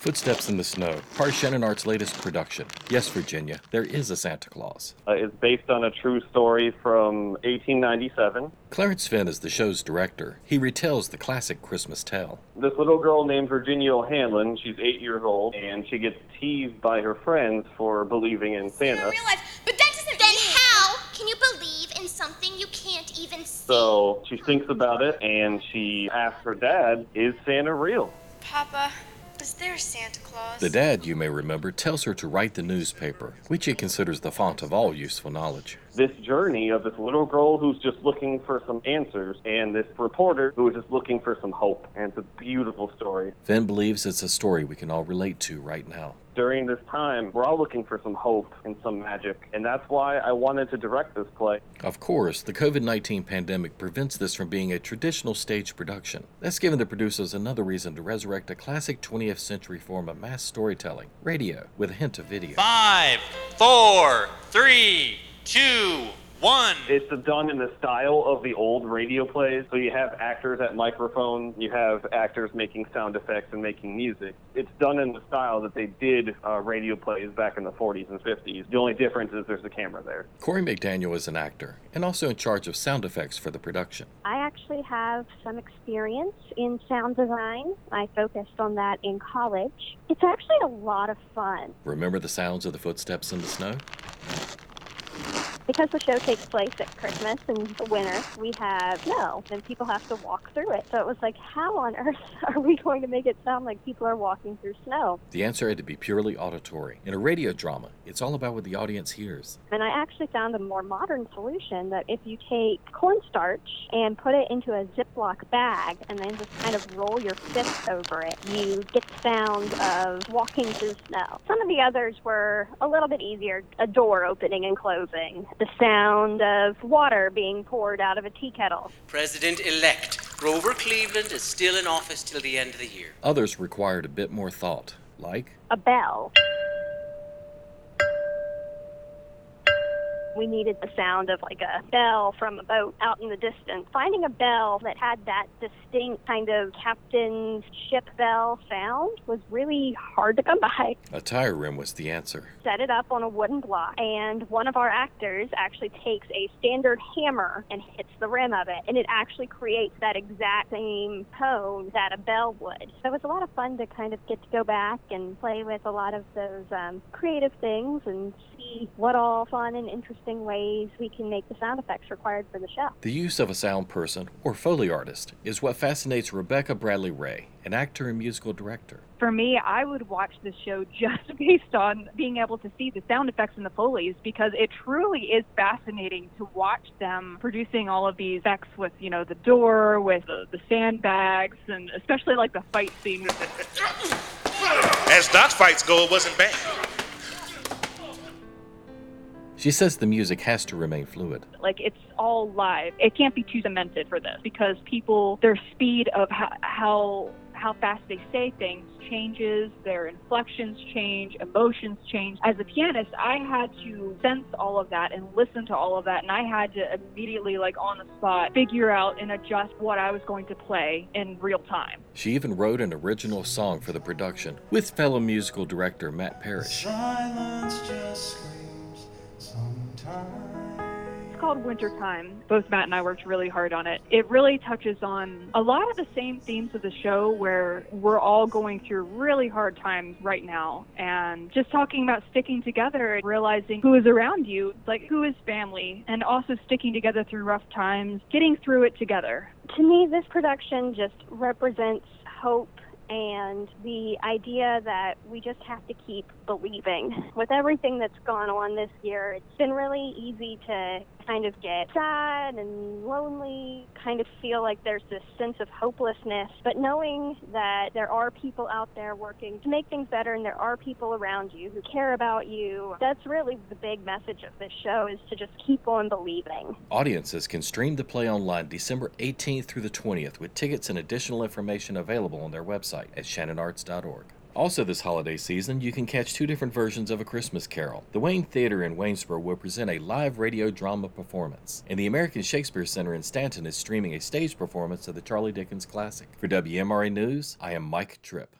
Footsteps in the Snow, part of Shannon Art's latest production. Yes, Virginia, there is a Santa Claus. It's based on a true story from 1897. Clarence Finn is the show's director. He retells the classic Christmas tale. This little girl named Virginia O'Hanlon, she's 8 years old, and she gets teased by her friends for believing in Santa. I realize, but that doesn't Then how can you believe in something you can't even see? So she thinks about it, and she asks her dad, is Santa real? Papa, is there Santa Claus? The dad, you may remember, tells her to write the newspaper, which he considers the font of all useful knowledge. This journey of this little girl who's just looking for some answers, and this reporter who is just looking for some hope. And it's a beautiful story. Finn believes it's a story we can all relate to right now. During this time, we're all looking for some hope and some magic, and that's why I wanted to direct this play. Of course, the COVID-19 pandemic prevents this from being a traditional stage production. That's given the producers another reason to resurrect a classic 20th century form of mass storytelling, radio, with a hint of video. 5, 4, 3, 2, 1. It's done in the style of the old radio plays. So you have actors at microphones, you have actors making sound effects and making music. It's done in the style that they did radio plays back in the 40s and 50s. The only difference is there's a camera there. Corey McDaniel is an actor and also in charge of sound effects for the production. I actually have some experience in sound design. I focused on that in college. It's actually a lot of fun. Remember the sounds of the footsteps in the snow? Because the show takes place at Christmas and the winter, we have snow, and people have to walk through it. So it was like, how on earth are we going to make it sound like people are walking through snow? The answer had to be purely auditory. In a radio drama, it's all about what the audience hears. And I actually found a more modern solution that if you take cornstarch and put it into a Ziploc bag and then just kind of roll your fist over it, you get the sound of walking through snow. Some of the others were a little bit easier, a door opening and closing, the sound of water being poured out of a tea kettle. President-elect Grover Cleveland is still in office till the end of the year. Others required a bit more thought, like a bell. We needed the sound of like a bell from a boat out in the distance. Finding a bell that had that distinct kind of captain's ship bell sound was really hard to come by. a tire rim was the answer. Set it up on a wooden block, and one of our actors actually takes a standard hammer and hits the rim of it, and it actually creates that exact same tone that a bell would. So it was a lot of fun to kind of get to go back and play with a lot of those creative things and see what all fun and interesting ways we can make the sound effects required for the show. The use of a sound person, or Foley artist, is what fascinates Rebecca Bradley Ray, an actor and musical director. For me, I would watch this show just based on being able to see the sound effects and the Foleys, because it truly is fascinating to watch them producing all of these effects with, you know, the door, with the sandbags, and especially like the fight scene. As Doc's fights go, it wasn't bad. She says the music has to remain fluid. Like, it's all live. It can't be too cemented for this, because people, their speed of how fast they say things changes, their inflections change, emotions change. As a pianist, I had to sense all of that and listen to all of that, and I had to immediately, like on the spot, figure out and adjust what I was going to play in real time. She even wrote an original song for the production with fellow musical director Matt Parrish. Silence just screams sometimes. It's called Wintertime. Both Matt and I worked really hard on it. It really touches on a lot of the same themes of the show, where we're all going through really hard times right now, and just talking about sticking together and realizing who is around you, like who is family, and also sticking together through rough times, getting through it together. To me, this production just represents hope and the idea that we just have to keep believing. With everything that's gone on this year, it's been really easy to kind of get sad and lonely, kind of feel like there's this sense of hopelessness. But knowing that there are people out there working to make things better, and there are people around you who care about you, that's really the big message of this show, is to just keep on believing. Audiences can stream the play online December 18th through the 20th, with tickets and additional information available on their website at shannonarts.org. Also this holiday season, you can catch two different versions of A Christmas Carol. The Wayne Theater in Waynesboro will present a live radio drama performance, and the American Shakespeare Center in Stanton is streaming a stage performance of the Charlie Dickens classic. For WMRA News, I am Mike Tripp.